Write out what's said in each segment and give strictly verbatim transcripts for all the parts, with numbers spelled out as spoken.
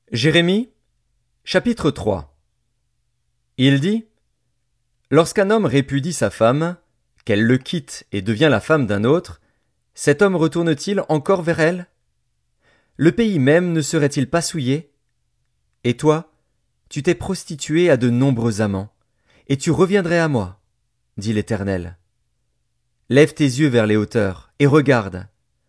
Jérémie, chapitre trois. Il dit: Lorsqu'un homme répudie sa femme, qu'elle le quitte et devient la femme d'un autre, cet homme retourne-t-il encore vers elle? Le pays même ne serait-il pas souillé? Et toi, tu t'es prostituée à de nombreux amants, et tu reviendrais à moi, dit l'Éternel. Lève tes yeux vers les hauteurs, et regarde.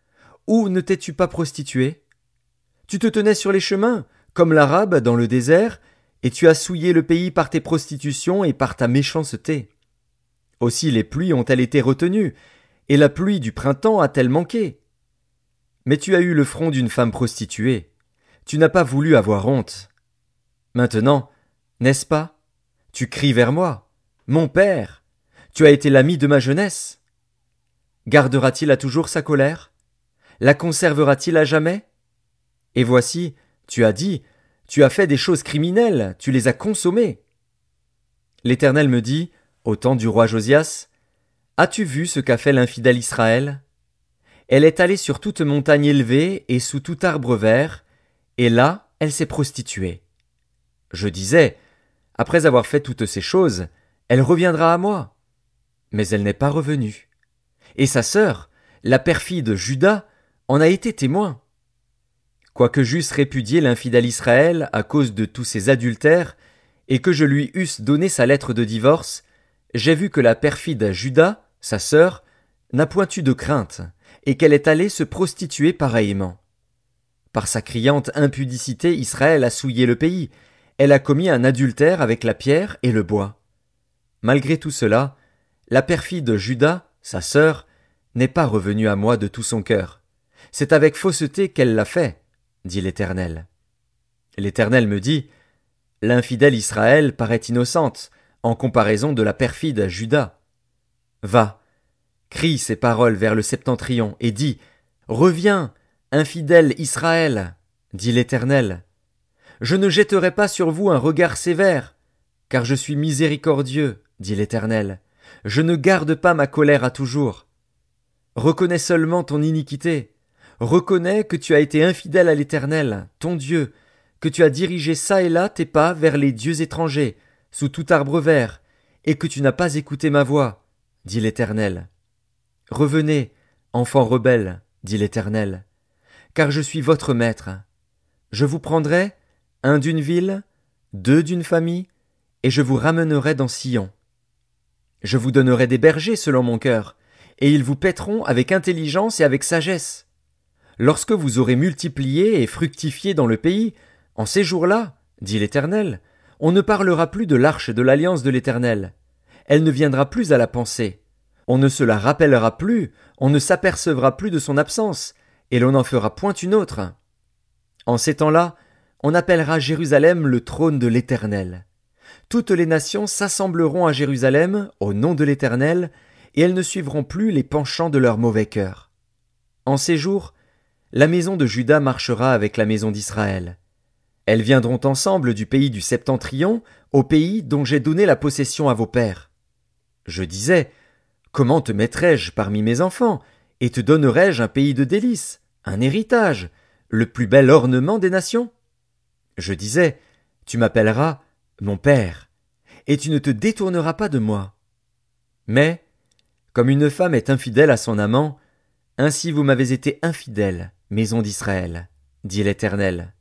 Où ne t'es-tu pas prostituée? Tu te tenais sur les chemins, comme l'Arabe dans le désert, et tu as souillé le pays par tes prostitutions et par ta méchanceté. Aussi les pluies ont-elles été retenues, et la pluie du printemps a-t-elle manqué? Mais tu as eu le front d'une femme prostituée. Tu n'as pas voulu avoir honte. Maintenant, n'est-ce pas? Tu cries vers moi. Mon père, tu as été l'ami de ma jeunesse. Gardera-t-il à toujours sa colère? La conservera-t-il à jamais? Et voici, tu as dit, tu as fait des choses criminelles, tu les as consommées. L'Éternel me dit, au temps du roi Josias, as-tu vu ce qu'a fait l'infidèle Israël? Elle est allée sur toute montagne élevée et sous tout arbre vert, et là, elle s'est prostituée. Je disais, après avoir fait toutes ces choses, elle reviendra à moi. Mais elle n'est pas revenue. Et sa sœur, la perfide Juda, en a été témoin. Quoique j'eusse répudié l'infidèle Israël à cause de tous ses adultères, et que je lui eusse donné sa lettre de divorce, j'ai vu que la perfide Juda, sa sœur, n'a point eu de crainte, et qu'elle est allée se prostituer pareillement. Par sa criante impudicité, Israël a souillé le pays, elle a commis un adultère avec la pierre et le bois. Malgré tout cela, la perfide Juda, sa sœur, n'est pas revenue à moi de tout son cœur. C'est avec fausseté qu'elle l'a fait, dit l'Éternel. L'Éternel me dit, l'infidèle Israël paraît innocente, en comparaison de la perfide Juda. Va, crie ces paroles vers le septentrion, et dis, reviens, infidèle Israël, dit l'Éternel. Je ne jetterai pas sur vous un regard sévère, car je suis miséricordieux, dit l'Éternel. Je ne garde pas ma colère à toujours. Reconnais seulement ton iniquité. Reconnais que tu as été infidèle à l'Éternel, ton Dieu, que tu as dirigé çà et là tes pas vers les dieux étrangers, sous tout arbre vert, et que tu n'as pas écouté ma voix, dit l'Éternel. Revenez, enfants rebelles, dit l'Éternel, car je suis votre maître. Je vous prendrai, un d'une ville, deux d'une famille, et je vous ramènerai dans Sion. Je vous donnerai des bergers selon mon cœur, et ils vous paîtront avec intelligence et avec sagesse. Lorsque vous aurez multiplié et fructifié dans le pays, en ces jours-là, dit l'Éternel, on ne parlera plus de l'arche de l'alliance de l'Éternel. Elle ne viendra plus à la pensée. On ne se la rappellera plus, on ne s'apercevra plus de son absence, et l'on n'en fera point une autre. En ces temps-là, on appellera Jérusalem le trône de l'Éternel. Toutes les nations s'assembleront à Jérusalem au nom de l'Éternel, et elles ne suivront plus les penchants de leur mauvais cœur. En ces jours, la maison de Juda marchera avec la maison d'Israël. Elles viendront ensemble du pays du Septentrion au pays dont j'ai donné la possession à vos pères. Je disais, comment te mettrais-je parmi mes enfants, et te donnerais-je un pays de délices, un héritage, le plus bel ornement des nations? Je disais, tu m'appelleras mon père, et tu ne te détourneras pas de moi. Mais, comme une femme est infidèle à son amant, ainsi vous m'avez été infidèles, maison d'Israël, dit l'Éternel.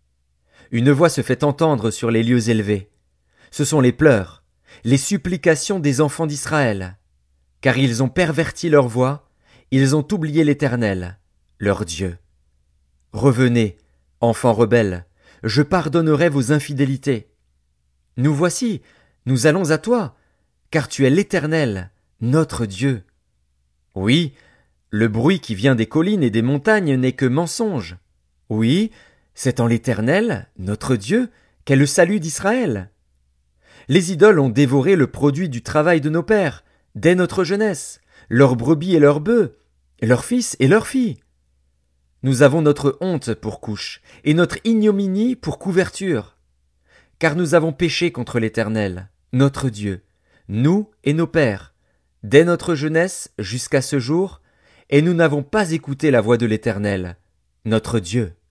Une voix se fait entendre sur les lieux élevés. Ce sont les pleurs, les supplications des enfants d'Israël, car ils ont perverti leur voix, ils ont oublié l'Éternel, leur Dieu. Revenez, enfants rebelles, je pardonnerai vos infidélités. Nous voici, nous allons à toi, car tu es l'Éternel, notre Dieu. Oui, le bruit qui vient des collines et des montagnes n'est que mensonge. Oui, c'est en l'Éternel, notre Dieu, qu'est le salut d'Israël. Les idoles ont dévoré le produit du travail de nos pères, dès notre jeunesse, leurs brebis et leurs bœufs, leurs fils et leurs filles. Nous avons notre honte pour couche, et notre ignominie pour couverture. Car nous avons péché contre l'Éternel, notre Dieu, nous et nos pères, dès notre jeunesse jusqu'à ce jour, et nous n'avons pas écouté la voix de l'Éternel, notre Dieu.